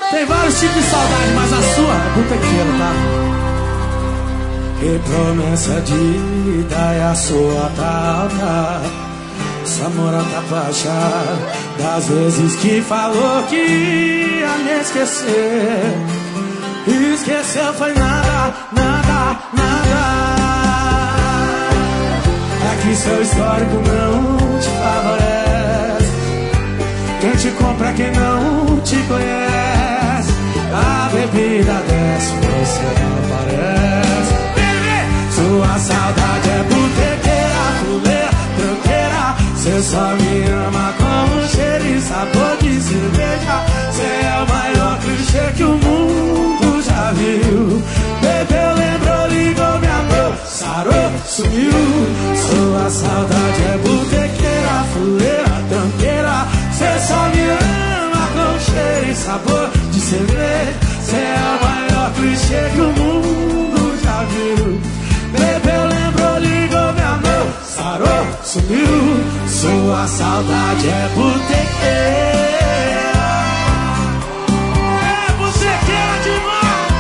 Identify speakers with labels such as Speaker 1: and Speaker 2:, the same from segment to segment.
Speaker 1: Tem vários tipos de saudade, mas a sua é botequeira, tá? E promessa de vida é a sua tata. Essa mora tá baixa das vezes que falou que ia me esquecer. Esqueceu foi nada, nada, nada. É que seu histórico não te favorece. Quem te compra, quem não te conhece. A bebida desce, você não aparece. Sua saudade é botequeira, fuleira, tranqueira. Cê só me ama com cheiro e sabor de cerveja. Cê é o maior clichê que o mundo já viu. Bebeu, lembrou, ligou, me amou, sarou, sumiu. Sua saudade é botequeira, fuleira, tranqueira. Cê só me ama com cheiro e sabor de cerveja. Cê é o maior clichê que o mundo já viu. Bebeu, lembrou, ligou, me amou, sarou, sumiu. Sua saudade é botequeira. É botequeira demais.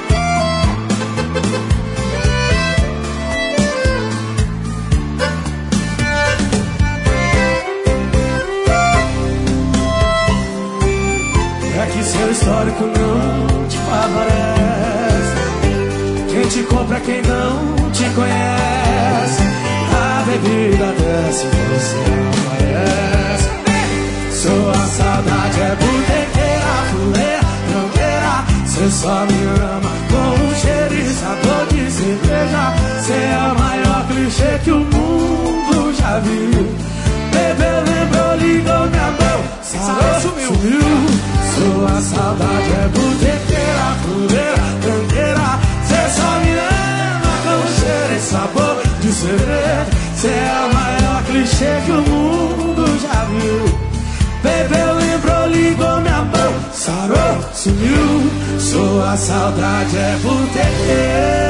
Speaker 1: É que seu histórico não te favorece. Quem te compra, quem não te conhece. A bebida desce, você aparece. Sua saudade é botequeira, fuleira, tranqueira. Cê só me ama com cheiro e sabor de cerveja. Cê é o maior clichê que o mundo já viu. Bebeu, lembrou, ligou, me amou, sarou, sumiu. Sua saudade é botequeira, fuleira, tranqueira. Cê só me ama com cheiro e sabor de cerveja. Cê é o maior clichê que o mundo já viu. Bebeu, lembrou, ligou, me amou, sarou, sumiu. Sua saudade é botequeira.